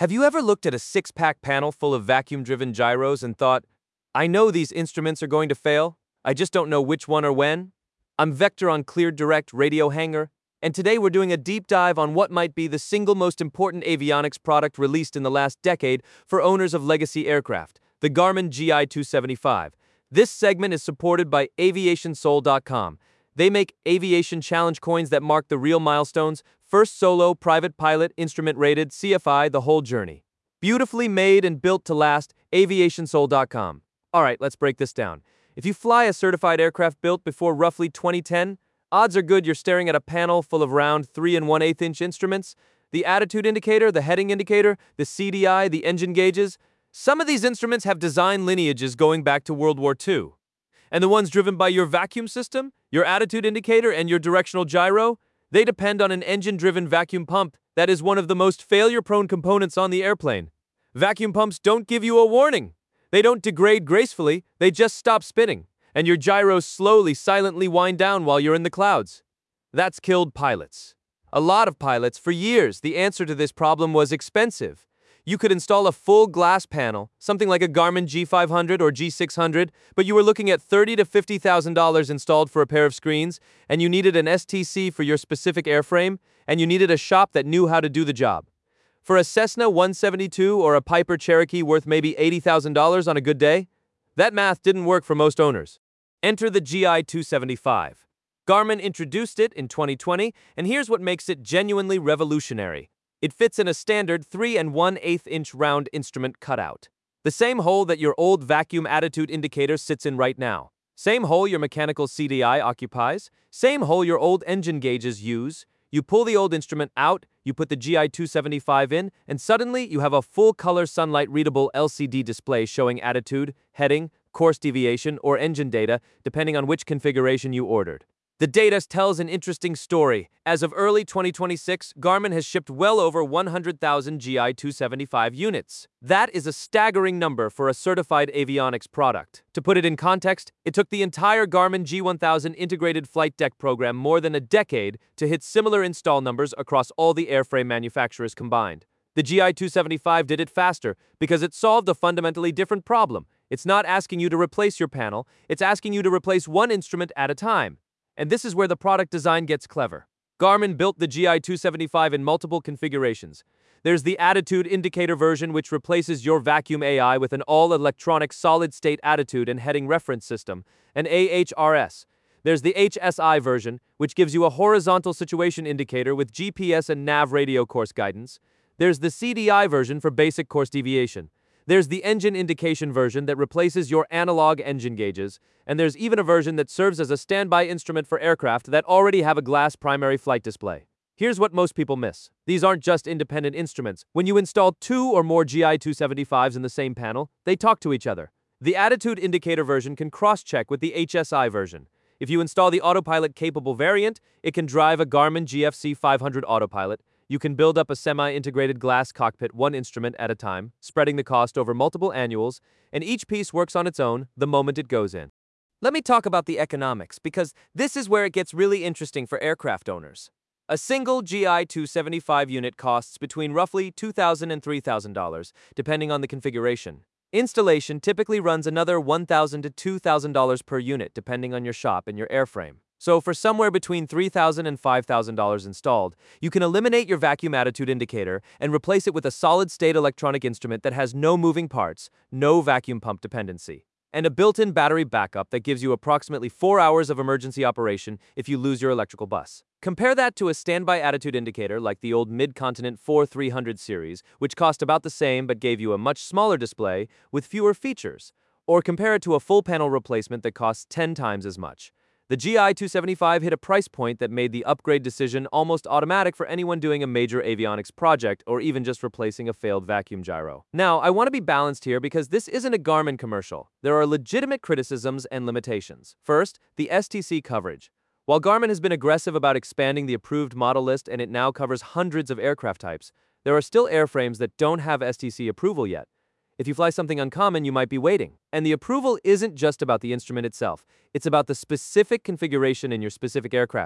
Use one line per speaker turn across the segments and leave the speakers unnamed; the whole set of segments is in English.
Have you ever looked at a six-pack panel full of vacuum-driven gyros and thought, I know these instruments are going to fail, I just don't know which one or when? I'm Vector on Clear Direct Radio Hangar, and today we're doing a deep dive on what might be the single most important avionics product released in the last decade for owners of legacy aircraft, the Garmin GI-275. This segment is supported by AviationSoul.com. They make aviation challenge coins that mark the real milestones: first solo, private pilot, instrument-rated, CFI, the whole journey. Beautifully made and built to last, AviationSoul.com. All right, let's break this down. If you fly a certified aircraft built before roughly 2010, odds are good you're staring at a panel full of round 3 1/8-inch instruments. The attitude indicator, the heading indicator, the CDI, the engine gauges. Some of these instruments have design lineages going back to World War II. And the ones driven by your vacuum system, your attitude indicator, and your directional gyro, they depend on an engine-driven vacuum pump that is one of the most failure-prone components on the airplane. Vacuum pumps don't give you a warning. They don't degrade gracefully, they just stop spinning, and your gyros slowly, silently wind down while you're in the clouds. That's killed pilots. A lot of pilots, for years, the answer to this problem was expensive. You could install a full glass panel, something like a Garmin G500 or G600, but you were looking at $30,000 to $50,000 installed for a pair of screens, and you needed an STC for your specific airframe, and you needed a shop that knew how to do the job. For a Cessna 172 or a Piper Cherokee worth maybe $80,000 on a good day, that math didn't work for most owners. Enter the GI-275. Garmin introduced it in 2020, and here's what makes it genuinely revolutionary. It fits in a standard 3 1/8-inch round instrument cutout. The same hole that your old vacuum attitude indicator sits in right now. Same hole your mechanical CDI occupies. Same hole your old engine gauges use. You pull the old instrument out, you put the GI-275 in, and suddenly you have a full-color sunlight-readable LCD display showing attitude, heading, course deviation, or engine data, depending on which configuration you ordered. The data tells an interesting story. As of early 2026, Garmin has shipped well over 100,000 GI-275 units. That is a staggering number for a certified avionics product. To put it in context, it took the entire Garmin G1000 integrated flight deck program more than a decade to hit similar install numbers across all the airframe manufacturers combined. The GI-275 did it faster because it solved a fundamentally different problem. It's not asking you to replace your panel, it's asking you to replace one instrument at a time. And this is where the product design gets clever. Garmin built the GI-275 in multiple configurations. There's the attitude indicator version, which replaces your vacuum AI with an all-electronic solid-state attitude and heading reference system, an AHRS. There's the HSI version, which gives you a horizontal situation indicator with GPS and nav radio course guidance. There's the CDI version for basic course deviation. There's the engine indication version that replaces your analog engine gauges, and there's even a version that serves as a standby instrument for aircraft that already have a glass primary flight display. Here's what most people miss. These aren't just independent instruments. When you install 2 or more GI-275s in the same panel, they talk to each other. The attitude indicator version can cross-check with the HSI version. If you install the autopilot-capable variant, it can drive a Garmin GFC 500 autopilot. You can build up a semi-integrated glass cockpit one instrument at a time, spreading the cost over multiple annuals, and each piece works on its own the moment it goes in. Let me talk about the economics, because this is where it gets really interesting for aircraft owners. A single GI-275 unit costs between roughly $2,000 and $3,000, depending on the configuration. Installation typically runs another $1,000 to $2,000 per unit, depending on your shop and your airframe. So for somewhere between $3,000 and $5,000 installed, you can eliminate your vacuum attitude indicator and replace it with a solid-state electronic instrument that has no moving parts, no vacuum pump dependency, and a built-in battery backup that gives you approximately 4 hours of emergency operation if you lose your electrical bus. Compare that to a standby attitude indicator like the old Mid-Continent 4300 series, which cost about the same but gave you a much smaller display with fewer features. Or compare it to a full panel replacement that costs 10 times as much. The GI-275 hit a price point that made the upgrade decision almost automatic for anyone doing a major avionics project or even just replacing a failed vacuum gyro. Now, I want to be balanced here because this isn't a Garmin commercial. There are legitimate criticisms and limitations. First, the STC coverage. While Garmin has been aggressive about expanding the approved model list and it now covers hundreds of aircraft types, there are still airframes that don't have STC approval yet. If you fly something uncommon, you might be waiting. And the approval isn't just about the instrument itself. It's about the specific configuration in your specific aircraft.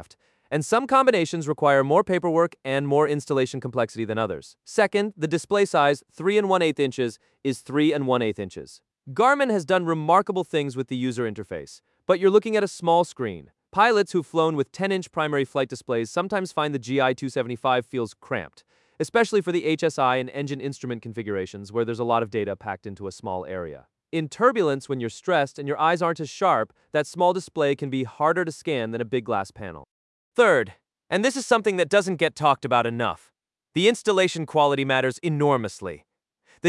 and some combinations require more paperwork and more installation complexity than others. Second, the display size, 3 and 1/8 inches, is 3 and 1/8 inches. Garmin has done remarkable things with the user interface, but you're looking at a small screen. Pilots who've flown with 10-inch primary flight displays sometimes find the GI-275 feels cramped, especially for the HSI and engine instrument configurations where there's a lot of data packed into a small area. In turbulence, when you're stressed and your eyes aren't as sharp, that small display can be harder to scan than a big glass panel. Third, and this is something that doesn't get talked about enough, the installation quality matters enormously. The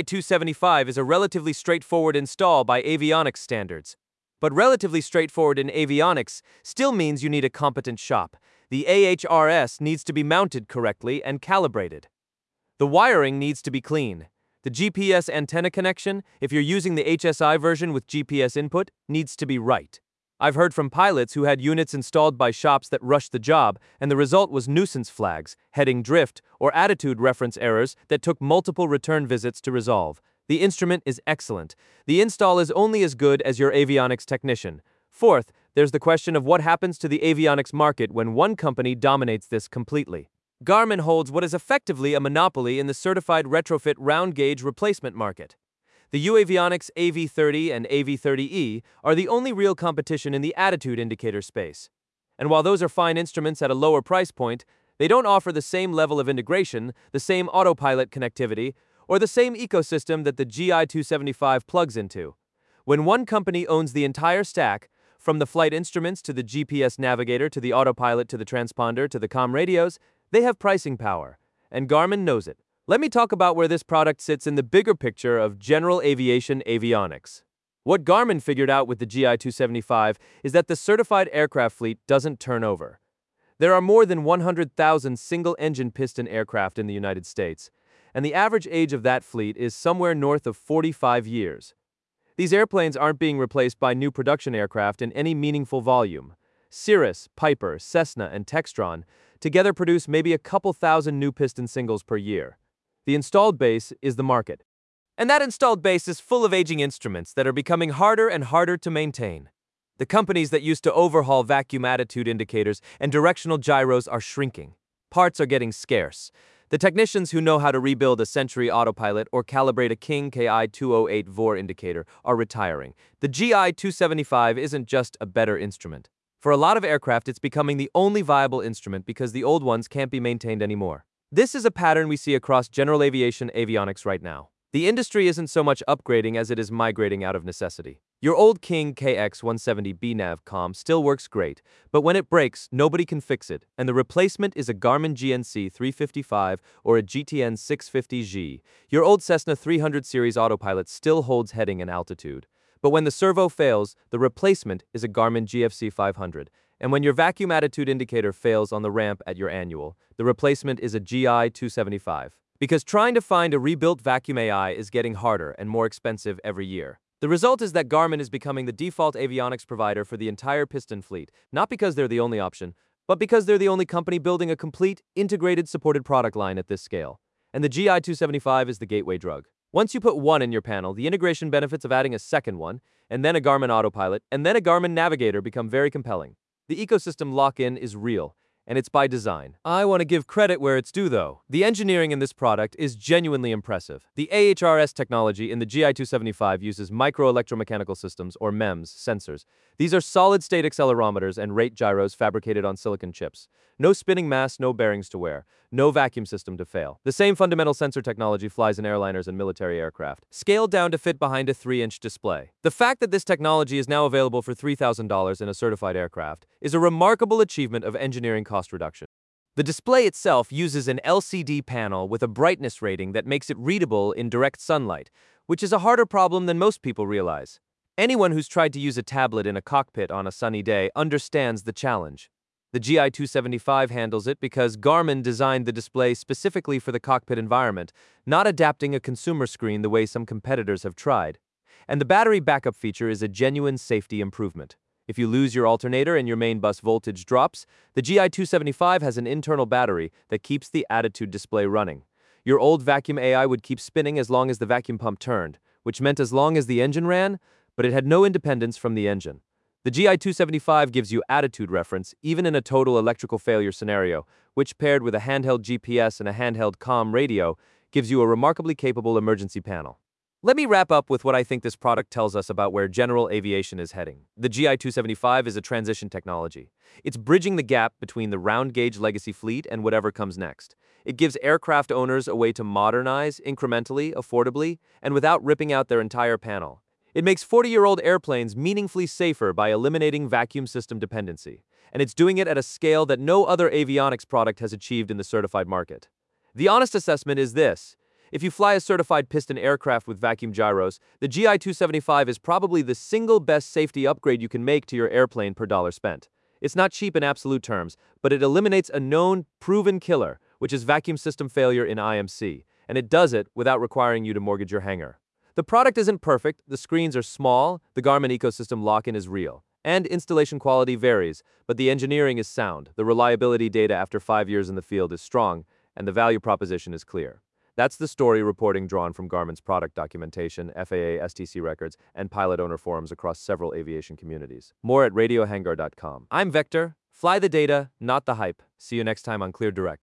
GI-275 is a relatively straightforward install by avionics standards. But relatively straightforward in avionics still means you need a competent shop. The AHRS needs to be mounted correctly and calibrated. The wiring needs to be clean. The GPS antenna connection, if you're using the HSI version with GPS input, needs to be right. I've heard from pilots who had units installed by shops that rushed the job, and the result was nuisance flags, heading drift, or attitude reference errors that took multiple return visits to resolve. The instrument is excellent. The install is only as good as your avionics technician. Fourth, there's the question of what happens to the avionics market when one company dominates this completely. Garmin holds what is effectively a monopoly in the certified retrofit round gauge replacement market. The UAvionics AV30 and AV30E are the only real competition in the attitude indicator space. And while those are fine instruments at a lower price point, they don't offer the same level of integration, the same autopilot connectivity, or the same ecosystem that the GI-275 plugs into. When one company owns the entire stack, from the flight instruments to the GPS navigator to the autopilot to the transponder to the comm radios, they have pricing power, and Garmin knows it. Let me talk about where this product sits in the bigger picture of general aviation avionics. What Garmin figured out with the GI-275 is that the certified aircraft fleet doesn't turn over. There are more than 100,000 single-engine piston aircraft in the United States, and the average age of that fleet is somewhere north of 45 years. These airplanes aren't being replaced by new production aircraft in any meaningful volume. Cirrus, Piper, Cessna, and Textron together produce maybe a couple thousand new piston singles per year. The installed base is the market. And that installed base is full of aging instruments that are becoming harder and harder to maintain. The companies that used to overhaul vacuum attitude indicators and directional gyros are shrinking. Parts are getting scarce. The technicians who know how to rebuild a Century autopilot or calibrate a King KI-208 VOR indicator are retiring. The GI-275 isn't just a better instrument. For a lot of aircraft, it's becoming the only viable instrument because the old ones can't be maintained anymore. This is a pattern we see across general aviation avionics right now. The industry isn't so much upgrading as it is migrating out of necessity. Your old King KX170B nav comm still works great, but when it breaks, nobody can fix it, and the replacement is a Garmin GNC 355 or a GTN 650G. Your old Cessna 300 series autopilot still holds heading and altitude. But when the servo fails, the replacement is a Garmin GFC 500. And when your vacuum attitude indicator fails on the ramp at your annual, the replacement is a GI-275. Because trying to find a rebuilt vacuum AI is getting harder and more expensive every year. The result is that Garmin is becoming the default avionics provider for the entire piston fleet, not because they're the only option, but because they're the only company building a complete, integrated, supported product line at this scale. And the GI-275 is the gateway drug. Once you put one in your panel, the integration benefits of adding a second one, and then a Garmin autopilot, and then a Garmin navigator become very compelling. The ecosystem lock-in is real, and it's by design. I want to give credit where it's due, though. The engineering in this product is genuinely impressive. The AHRS technology in the GI-275 uses microelectromechanical systems, or MEMS, sensors. These are solid-state accelerometers and rate gyros fabricated on silicon chips. No spinning mass, no bearings to wear, no vacuum system to fail. The same fundamental sensor technology flies in airliners and military aircraft, scaled down to fit behind a 3-inch display. The fact that this technology is now available for $3,000 in a certified aircraft is a remarkable achievement of engineering cost reduction. The display itself uses an LCD panel with a brightness rating that makes it readable in direct sunlight, which is a harder problem than most people realize. Anyone who's tried to use a tablet in a cockpit on a sunny day understands the challenge. The GI-275 handles it because Garmin designed the display specifically for the cockpit environment, not adapting a consumer screen the way some competitors have tried. And the battery backup feature is a genuine safety improvement. If you lose your alternator and your main bus voltage drops, the GI-275 has an internal battery that keeps the attitude display running. Your old vacuum AI would keep spinning as long as the vacuum pump turned, which meant as long as the engine ran, but it had no independence from the engine. The GI-275 gives you attitude reference, even in a total electrical failure scenario, which paired with a handheld GPS and a handheld comm radio, gives you a remarkably capable emergency panel. Let me wrap up with what I think this product tells us about where general aviation is heading. The GI-275 is a transition technology. It's bridging the gap between the round-gauge legacy fleet and whatever comes next. It gives aircraft owners a way to modernize incrementally, affordably, and without ripping out their entire panel. It makes 40-year-old airplanes meaningfully safer by eliminating vacuum system dependency, and it's doing it at a scale that no other avionics product has achieved in the certified market. The honest assessment is this. If you fly a certified piston aircraft with vacuum gyros, the GI-275 is probably the single best safety upgrade you can make to your airplane per dollar spent. It's not cheap in absolute terms, but it eliminates a known, proven killer, which is vacuum system failure in IMC, and it does it without requiring you to mortgage your hangar. The product isn't perfect, the screens are small, the Garmin ecosystem lock-in is real, and installation quality varies, but the engineering is sound, the reliability data after 5 years in the field is strong, and the value proposition is clear. That's the story reporting drawn from Garmin's product documentation, FAA STC records, and pilot owner forums across several aviation communities. More at radiohangar.com. I'm Vector. Fly the data, not the hype. See you next time on Clear Direct.